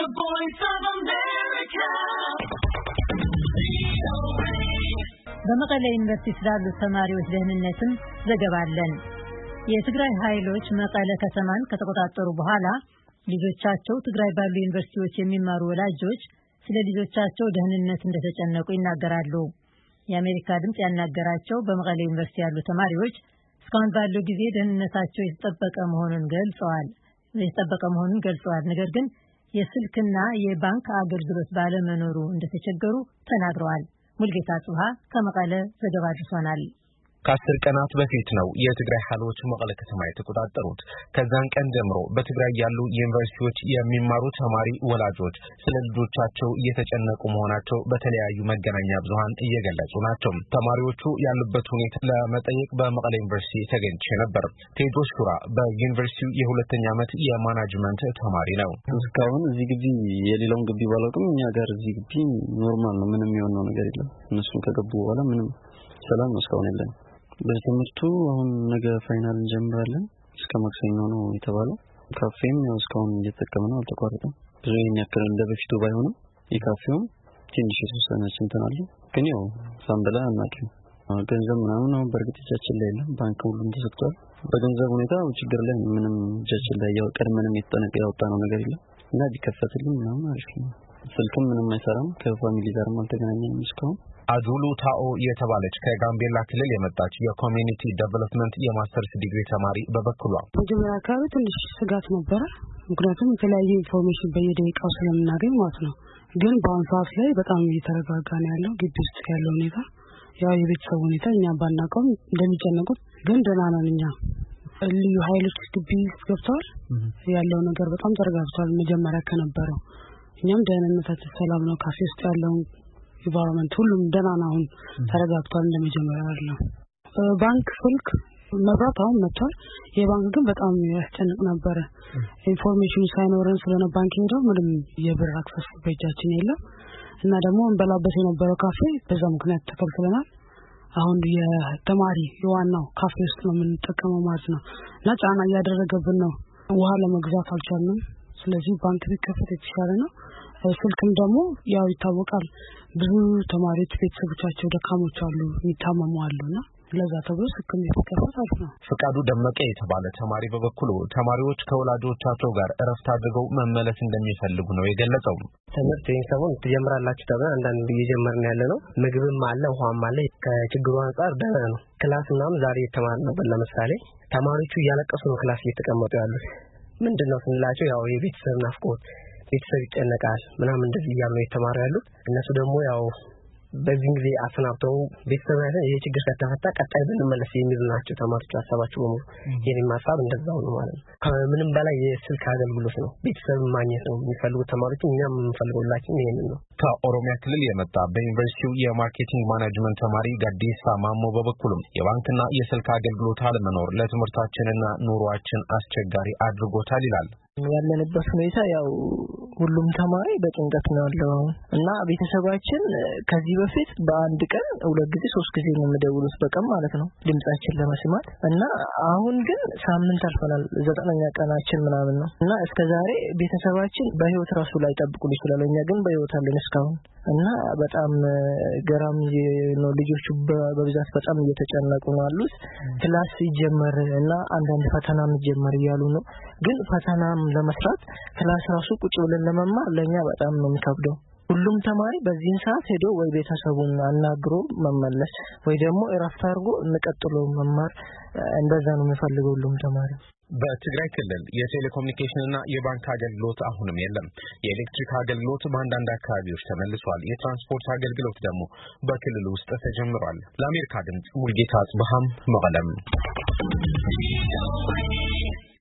voice of America. በመቀሌ ዩኒቨርሲቲ ስላሉ ተማሪዎች ደህንነትም ዘገባ አለን። የትግራይ ኃይሎች መቀሌ ከተማን ከተቆጣጠሩ በኋላ ልጆቻቸው ትግራይ ባሉ ዩኒቨርሲቲዎች የሚማሩ ወላጆች ስለ ልጆቻቸው ደህንነት እንደተጨነቁ ይናገራሉ። የአሜሪካ ድምጽ ያናገራቸው በመቀሌ ዩኒቨርሲቲ ያሉ ተማሪዎች እስካሁን ባለው ጊዜ ደህንነታቸው የተጠበቀ መሆኑን ገልጸዋል። ነገር ግን የስልክና የባንክ አገልግሎት ባለመኖሩ እንደተቸገሩ ተናግረዋል። ሙልጌታ ጽብሃ ከመቀለ ዘገባ አድርሶናል። ከ10 ቀናት በፊት ነው የትግራይ ኃይሎች መቀለ ከተማ የተቆጣጠሩት። ከዛን ቀን ጀምሮ በትግራይ ያሉ ዩኒቨርሲቲዎች የሚማሩ ተማሪ ወላጆች ስለ ልጆቻቸው እየተጨነቁ መሆናቸው በተለያዩ መገናኛ ብዙሃን እየገለጹ ናቸው። ተማሪዎቹ ያሉበት ሁኔታ ለመጠየቅ በመቀለ ዩኒቨርሲቲ ተገኝቼ ነበር። ቴዎድሮስ ሹራ በዩኒቨርሲቲው የሁለተኛ ዓመት የማኔጅመንት ተማሪ ነው። እስካሁን እዚህ ግቢ የሌላውን ግቢ ባላውቅም እኛ ጋር እዚህ ግቢ ኖርማል ነው። ምንም የሆነው ነገር የለም። እነሱ ከገቡ በኋላ ምንም ሰላም ነው እስካሁን የለም። በትምህርቱ አሁን ነገ ፋይናል እንጀምራለን። እስከ ማክሰኞ ነው የተባለው። ካፌም ያው እስካሁን እየተጠቀምነው አልተቋረጠም። ብዙ የሚያክል እንደ በፊቱ ባይሆንም የካፌውም ትንሽ የተወሰነ እንተናል። ግን ያው ሳንበላ አናውቅም። ገንዘብ ምናምን ነው በእርግጥ እጃችን ላይ የለም። ባንክ ሁሉም ተዘግቷል። በገንዘብ ሁኔታ ችግር ላይ ምንም እጃችን ላይ ያው ቀድመንም ያወጣነው ነገር የለም እና ቢከፈትልን ምናምን አሪፍ ነው። ስልክም ምንም አይሰራም። ከፋሚሊ ጋርም አልተገናኘንም እስካሁን። አዱሉ ታኦ የተባለች ከጋምቤላ ክልል የመጣች የኮሚኒቲ ዴቨሎፕመንት የማስተርስ ዲግሪ ተማሪ በበኩሏ መጀመሪያ አካባቢ ትንሽ ስጋት ነበረ። ምክንያቱም የተለያየ ኢንፎርሜሽን በየደቂቃው ስለምናገኝ ማለት ነው። ግን በአሁኑ ሰዓት ላይ በጣም እየተረጋጋ ነው ያለው ግቢ ውስጥ ያለው ሁኔታ። ያው የቤተሰብ ሁኔታ እኛ ባናውቀውም እንደሚጨነቁት ግን ደህና ነን እኛ። ልዩ ኃይሎች ግቢ ገብተዋል። ያለው ነገር በጣም ተረጋግቷል መጀመሪያ ከነበረው። እኛም ደህንነታችን ሰላም ነው። ካፌ ውስጥ ያለው ኢንቫይሮንመንት ሁሉም ደህና ነው። አሁን ተረጋግቷል እንደመጀመሪያ አይደለም። ባንክ ስልክ መብራት አሁን መጥቷል። የባንክ ግን በጣም ያስጨንቅ ነበር። ኢንፎርሜሽን ሳይኖረን ስለሆነ ባንክ ሄደው ምንም የብር አክሰስ በእጃችን የለም እና ደግሞ እንበላበት የነበረው ካፌ በዛ ምክንያት ተከልክለናል። አሁን የተማሪ የዋናው ካፌ ውስጥ ነው የምንጠቀመው ማለት ነው እና ጫና እያደረገብን ነው። ውሃ ለመግዛት አልቻልንም። ስለዚህ ባንክ ቢከፈት የተሻለ ነው። ስልክም ደግሞ ያው ይታወቃል ብዙ ተማሪዎች ቤተሰቦቻቸው ደካሞች አሉ የሚታመሙ አሉና ለዛ ተብሎ ስልክም ቢከፈት አሪፍ ነው። ፍቃዱ ደመቀ የተባለ ተማሪ በበኩሉ ተማሪዎች ከወላጆቻቸው ጋር እረፍት አድርገው መመለስ እንደሚፈልጉ ነው የገለጸው። ትምህርት ሰሞን ትጀምራላችሁ ተብለን አንዳንድ እየጀመርን ያለ ነው። ምግብም አለ ውሃም አለ። ከችግሩ አንፃር ደህና ነው። ክላስ ምናምን ዛሬ የተማርን ነው። ለምሳሌ ተማሪዎቹ እያለቀሱ ነው ክላስ እየተቀመጡ ያሉት። ምንድነው ስንላቸው ያው የቤተሰብ ናፍቆት ቤተሰብ ይጨነቃል ምናምን እንደዚህ እያሉ የተማሩ ያሉት። እነሱ ደግሞ ያው በዚህ ጊዜ አሰናብተው ቤተሰብ ላይ የችግር ከተፈታ ቀጣይ ብንመለስ የሚሉ ናቸው ተማሪዎች ሀሳባቸው በሙሉ። የኔም ሀሳብ እንደዛው ነው ማለት ነው። ከምንም በላይ የስልክ አገልግሎት ነው ቤተሰብ ማግኘት ነው የሚፈልጉት ተማሪዎች። እኛም የምንፈልገውላችን ይሄንን ነው። ከኦሮሚያ ክልል የመጣ በዩኒቨርሲቲው የማርኬቲንግ ማኔጅመንት ተማሪ ጋዲሳ ማሞ በበኩሉም የባንክና የስልክ አገልግሎት አለመኖር ለትምህርታችንና ኑሮአችን አስቸጋሪ አድርጎታል ይላል። ያለንበት ሁኔታ ያው ሁሉም ተማሪ በጭንቀት ነው ያለው እና ቤተሰባችን ከዚህ በፊት በአንድ ቀን 2 ጊዜ 3 ጊዜ ነው የሚደውሉት በቀን ማለት ነው ድምጻችን ለመስማት እና አሁን ግን ሳምንት አልፈናል 9ኛ ቀናችን ምናምን ነው እና እስከዛሬ ቤተሰባችን በህይወት ራሱ ላይ ጠብቁን ይችላል። እኛ ግን በህይወት አለን እስካሁን እና በጣም ገራሚ ነው። ልጆቹ በብዛት በጣም እየተጨነቁ ነው ያሉት። ክላስ ይጀመር እና አንዳንድ ፈተናም ይጀመር ይያሉ ነው። ግን ፈተናም ለመስራት ክላስ ራሱ ቁጭ ብለን ለመማር ለኛ በጣም ነው የሚከብደው። ሁሉም ተማሪ በዚህን ሰዓት ሄዶ ወይ ቤተሰቡን አናግሮ መመለስ ወይ ደግሞ እረፍት አድርጎ እንቀጥሎ መማር እንደዛ ነው የሚፈልገው ሁሉም ተማሪ። በትግራይ ክልል የቴሌኮሙኒኬሽንና የባንክ አገልግሎት አሁንም የለም። የኤሌክትሪክ አገልግሎት በአንዳንድ አካባቢዎች ተመልሷል። የትራንስፖርት አገልግሎት ደግሞ በክልሉ ውስጥ ተጀምሯል። ለአሜሪካ ድምጽ ሙልጌታ ጽብሃም መቀለም